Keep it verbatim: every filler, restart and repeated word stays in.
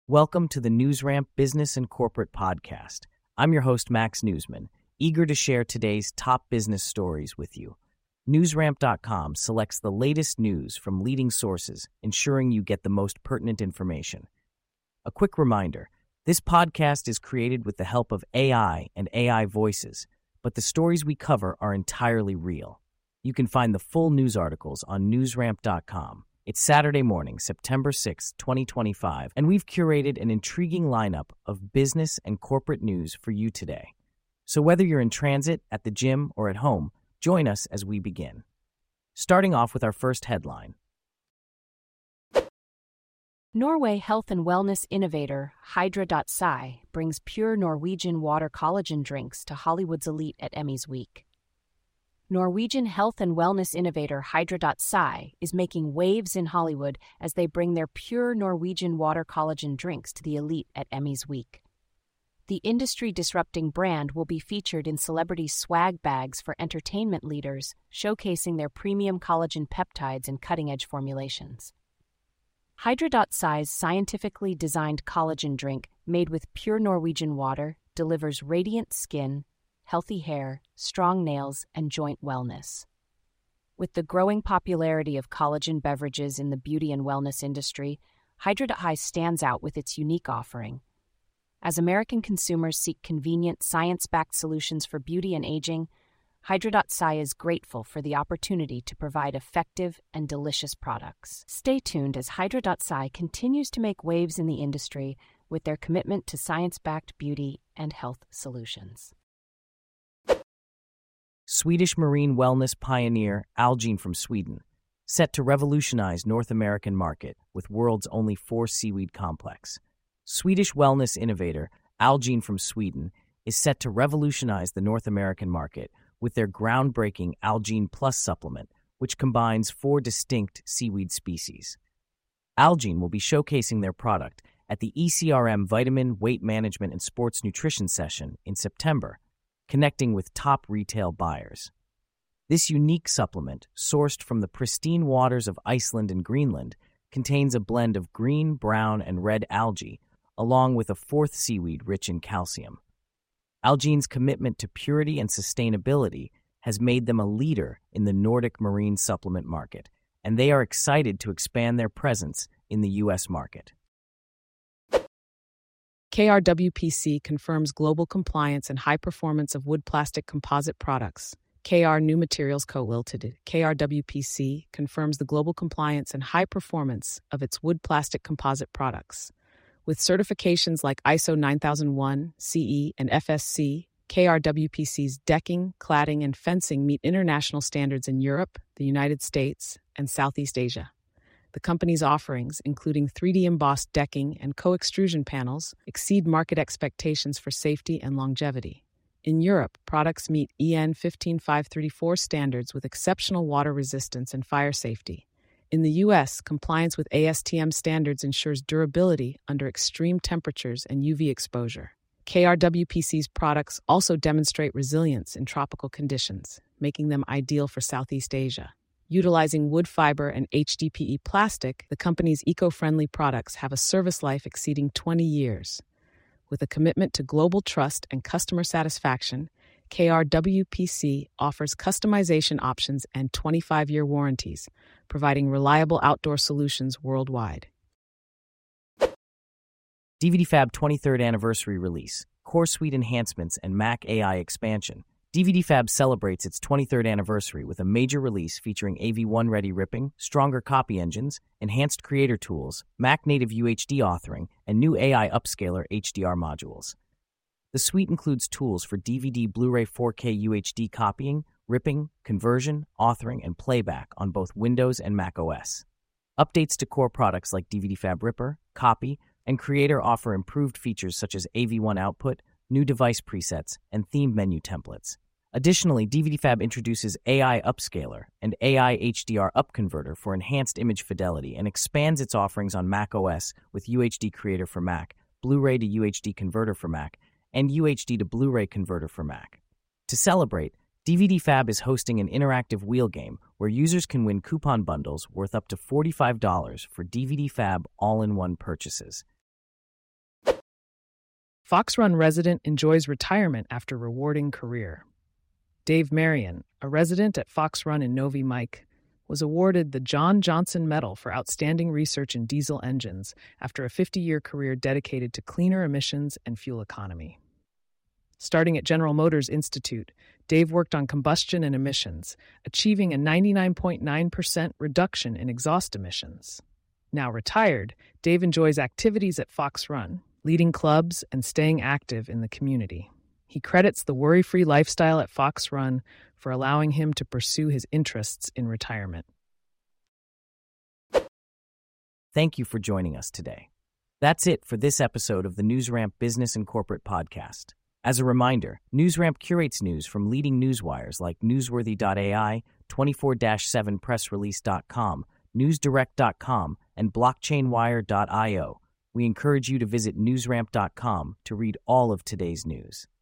Welcome to the NewsRamp Business and Corporate Podcast. I'm your host, Max Newsman, eager to share today's top business stories with you. NewsRamp dot com selects the latest news from leading sources, ensuring you get the most pertinent information. A quick reminder, this podcast is created with the help of A I and A I voices, but the stories we cover are entirely real. You can find the full news articles on NewsRamp dot com. It's Saturday morning, September sixth, twenty twenty-five, and we've curated an intriguing lineup of business and corporate news for you today. So whether you're in transit, at the gym, or at home, join us as we begin. Starting off with our first headline. Norway health and wellness innovator Hydra.Sci brings pure Norwegian water collagen drinks to Hollywood's elite at Emmys Week. Norwegian health and wellness innovator Hydra.Sci is making waves in Hollywood as they bring their pure Norwegian water collagen drinks to the elite at Emmys Week. The industry-disrupting brand will be featured in celebrity swag bags for entertainment leaders, showcasing their premium collagen peptides and cutting-edge formulations. Hydra.Sci's scientifically designed collagen drink, made with pure Norwegian water, delivers radiant skin, healthy hair, strong nails, and joint wellness. With the growing popularity of collagen beverages in the beauty and wellness industry, Hydra.Sci stands out with its unique offering. As American consumers seek convenient, science-backed solutions for beauty and aging, Hydra.Sci is grateful for the opportunity to provide effective and delicious products. Stay tuned as Hydra.Sci continues to make waves in the industry with their commitment to science-backed beauty and health solutions. Swedish marine wellness pioneer Algene from Sweden, set to revolutionize North American market with world's only four seaweed complex. Swedish wellness innovator Algene from Sweden is set to revolutionize the North American market with their groundbreaking Algene Plus supplement, which combines four distinct seaweed species. Algene will be showcasing their product at the E C R M Vitamin, Weight Management, and Sports Nutrition session in September, connecting with top retail buyers. This unique supplement, sourced from the pristine waters of Iceland and Greenland, contains a blend of green, brown, and red algae, along with a fourth seaweed rich in calcium. Algene's commitment to purity and sustainability has made them a leader in the Nordic marine supplement market, and they are excited to expand their presence in the U S market. K R W P C confirms global compliance and high performance of wood plastic composite products. K R New Materials Co. Limited, K R W P C, confirms the global compliance and high performance of its wood plastic composite products. With certifications like I S O nine thousand one, C E, and F S C, K R W P C's decking, cladding, and fencing meet international standards in Europe, the United States, and Southeast Asia. The company's offerings, including three D embossed decking and co-extrusion panels, exceed market expectations for safety and longevity. In Europe, products meet E N fifteen five thirty-four standards with exceptional water resistance and fire safety. In the U S, compliance with A S T M standards ensures durability under extreme temperatures and U V exposure. K R W P C's products also demonstrate resilience in tropical conditions, making them ideal for Southeast Asia. Utilizing wood fiber and H D P E plastic, the company's eco-friendly products have a service life exceeding twenty years. With a commitment to global trust and customer satisfaction, K R W P C offers customization options and twenty-five year warranties, providing reliable outdoor solutions worldwide. D V D Fab twenty-third Anniversary Release, Core Suite Enhancements, and Mac A I Expansion. D V D Fab celebrates its twenty-third anniversary with a major release featuring A V one ready ripping, stronger copy engines, enhanced creator tools, Mac native U H D authoring, and new A I upscaler H D R modules. The suite includes tools for D V D Blu-ray four K U H D copying, ripping, conversion, authoring, and playback on both Windows and Mac O S. Updates to core products like D V D Fab Ripper, Copy, and Creator offer improved features such as A V one output, new device presets, and theme menu templates. Additionally, D V D Fab introduces A I Upscaler and A I H D R Upconverter for enhanced image fidelity and expands its offerings on Mac O S with U H D Creator for Mac, Blu-ray to U H D Converter for Mac, and U H D to Blu-ray Converter for Mac. To celebrate, D V D Fab is hosting an interactive wheel game where users can win coupon bundles worth up to forty-five dollars for D V D Fab all-in-one purchases. Fox Run resident enjoys retirement after rewarding career. Dave Marion, a resident at Fox Run in Novi Mike, was awarded the John Johnson Medal for outstanding research in diesel engines after a fifty-year career dedicated to cleaner emissions and fuel economy. Starting at General Motors Institute, Dave worked on combustion and emissions, achieving a ninety-nine point nine percent reduction in exhaust emissions. Now retired, Dave enjoys activities at Fox Run, leading clubs and staying active in the community. He credits the worry-free lifestyle at Fox Run for allowing him to pursue his interests in retirement. Thank you for joining us today. That's it for this episode of the NewsRamp Business and Corporate Podcast. As a reminder, NewsRamp curates news from leading newswires like Newsworthy dot A I, twenty-four seven press release dot com, newsdirect dot com, and blockchain wire dot io. We encourage you to visit newsramp dot com to read all of today's news.